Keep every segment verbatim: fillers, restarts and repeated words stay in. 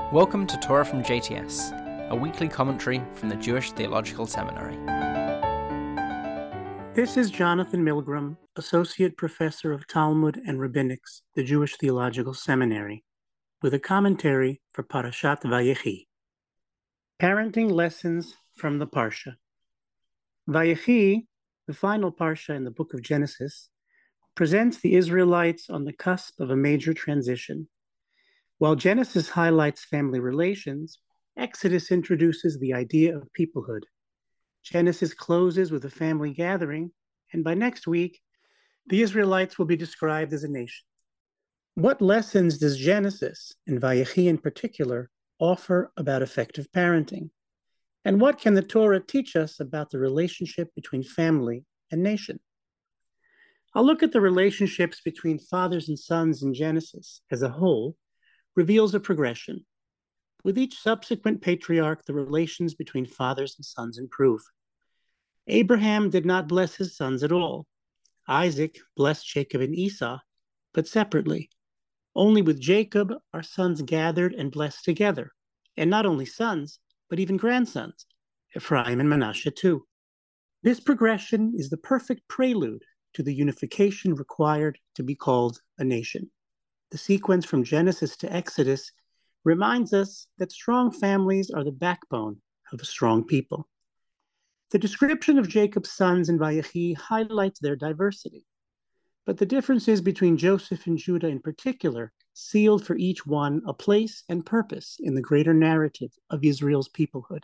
Welcome to Torah from J T S, a weekly commentary from the Jewish Theological Seminary. This is Jonathan Milgram, Associate Professor of Talmud and Rabbinics, the Jewish Theological Seminary, with a commentary for Parashat Vayechi. Parenting Lessons from the Parsha. Vayechi, the final Parsha in the book of Genesis, presents the Israelites on the cusp of a major transition. While Genesis highlights family relations, Exodus introduces the idea of peoplehood. Genesis closes with a family gathering, and by next week, the Israelites will be described as a nation. What lessons does Genesis, and Vayechi in particular, offer about effective parenting? And what can the Torah teach us about the relationship between family and nation? I'll look at the relationships between fathers and sons in Genesis as a whole, reveals a progression. With each subsequent patriarch, the relations between fathers and sons improve. Abraham did not bless his sons at all. Isaac blessed Jacob and Esau, but separately. Only with Jacob are sons gathered and blessed together, and not only sons, but even grandsons, Ephraim and Manasseh too. This progression is the perfect prelude to the unification required to be called a nation. The sequence from Genesis to Exodus reminds us that strong families are the backbone of a strong people. The description of Jacob's sons in Vayechi highlights their diversity, but the differences between Joseph and Judah in particular sealed for each one a place and purpose in the greater narrative of Israel's peoplehood.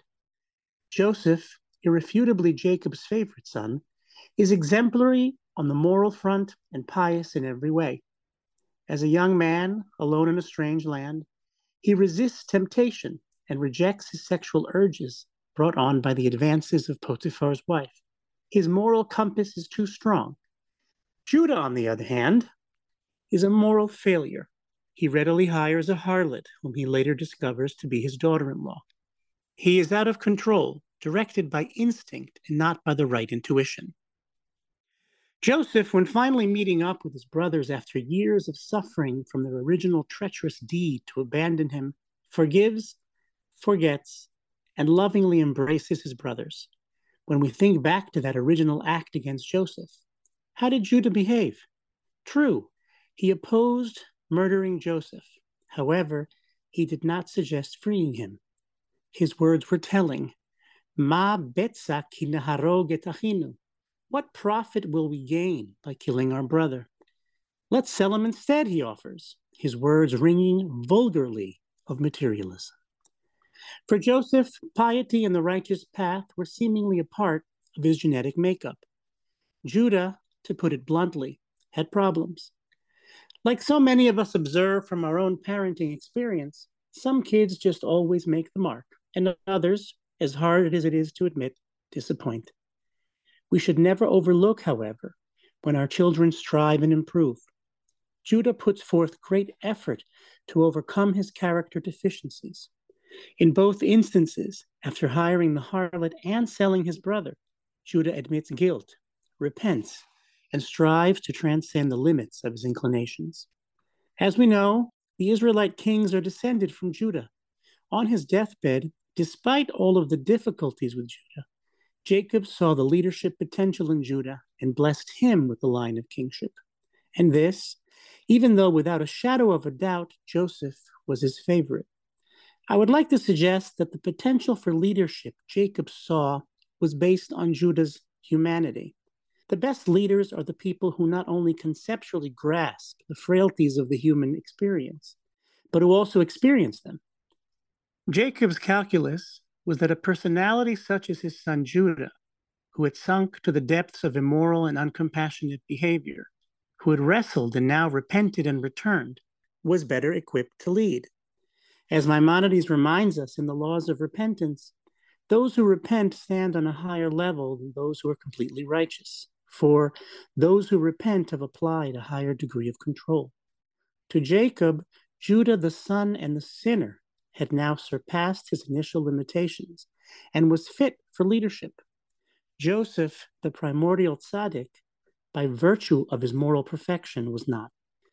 Joseph, irrefutably Jacob's favorite son, is exemplary on the moral front and pious in every way. As a young man, alone in a strange land, he resists temptation and rejects his sexual urges brought on by the advances of Potiphar's wife. His moral compass is too strong. Judah, on the other hand, is a moral failure. He readily hires a harlot, whom he later discovers to be his daughter-in-law. He is out of control, directed by instinct and not by the right intuition. Joseph, when finally meeting up with his brothers after years of suffering from their original treacherous deed to abandon him, forgives, forgets, and lovingly embraces his brothers. When we think back to that original act against Joseph, how did Judah behave? True, he opposed murdering Joseph. However, he did not suggest freeing him. His words were telling. Ma betza ki naharog et achinu. What profit will we gain by killing our brother? Let's sell him instead, he offers, his words ringing vulgarly of materialism. For Joseph, piety and the righteous path were seemingly a part of his genetic makeup. Judah, to put it bluntly, had problems. Like so many of us observe from our own parenting experience, some kids just always make the mark, and others, as hard as it is to admit, disappoint. We should never overlook, however, when our children strive and improve. Judah puts forth great effort to overcome his character deficiencies. In both instances, after hiring the harlot and selling his brother, Judah admits guilt, repents, and strives to transcend the limits of his inclinations. As we know, the Israelite kings are descended from Judah. On his deathbed, despite all of the difficulties with Judah, Jacob saw the leadership potential in Judah and blessed him with the line of kingship. And this, even though without a shadow of a doubt, Joseph was his favorite. I would like to suggest that the potential for leadership Jacob saw was based on Judah's humanity. The best leaders are the people who not only conceptually grasp the frailties of the human experience, but who also experience them. Jacob's calculus was that a personality such as his son Judah, who had sunk to the depths of immoral and uncompassionate behavior, who had wrestled and now repented and returned, was better equipped to lead. As Maimonides reminds us in the Laws of Repentance, those who repent stand on a higher level than those who are completely righteous, for those who repent have applied a higher degree of control. To Jacob, Judah the son and the sinner had now surpassed his initial limitations and was fit for leadership. Joseph, the primordial tzaddik, by virtue of his moral perfection, was not.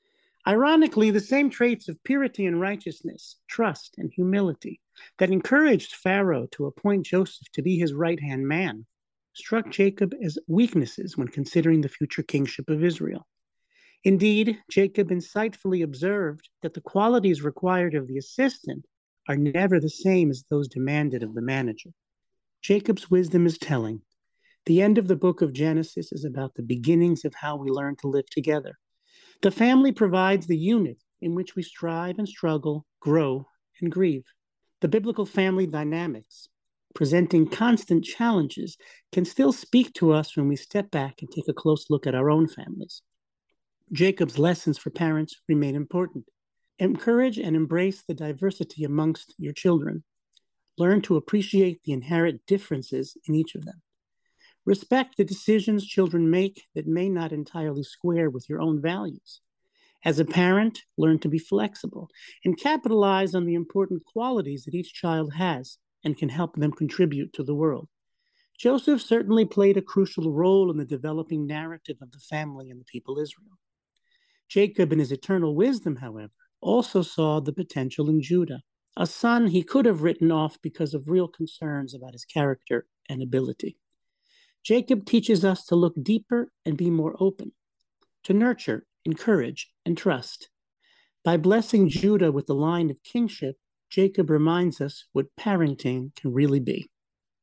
Ironically, the same traits of purity and righteousness, trust and humility that encouraged Pharaoh to appoint Joseph to be his right-hand man struck Jacob as weaknesses when considering the future kingship of Israel. Indeed, Jacob insightfully observed that the qualities required of the assistant are never the same as those demanded of the manager. Jacob's wisdom is telling. The end of the book of Genesis is about the beginnings of how we learn to live together. The family provides the unit in which we strive and struggle, grow and grieve. The biblical family dynamics, presenting constant challenges, can still speak to us when we step back and take a close look at our own families. Jacob's lessons for parents remain important. Encourage and embrace the diversity amongst your children. Learn to appreciate the inherent differences in each of them. Respect the decisions children make that may not entirely square with your own values. As a parent, learn to be flexible and capitalize on the important qualities that each child has and can help them contribute to the world. Joseph certainly played a crucial role in the developing narrative of the family and the people Israel. Jacob, in his eternal wisdom, however, also saw the potential in Judah, a son he could have written off because of real concerns about his character and ability. Jacob teaches us to look deeper and be more open, to nurture, encourage, and trust. By blessing Judah with the line of kingship, Jacob reminds us what parenting can really be.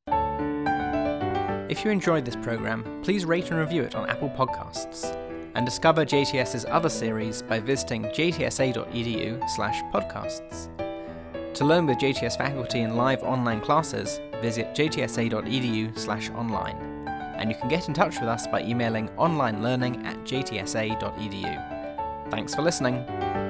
If you enjoyed this program, please rate and review it on Apple Podcasts, and discover JTS's other series by visiting jtsa.edu slash podcasts. To learn with J T S faculty in live online classes, visit jtsa.edu slash online. And you can get in touch with us by emailing onlinelearning at jtsa.edu. Thanks for listening.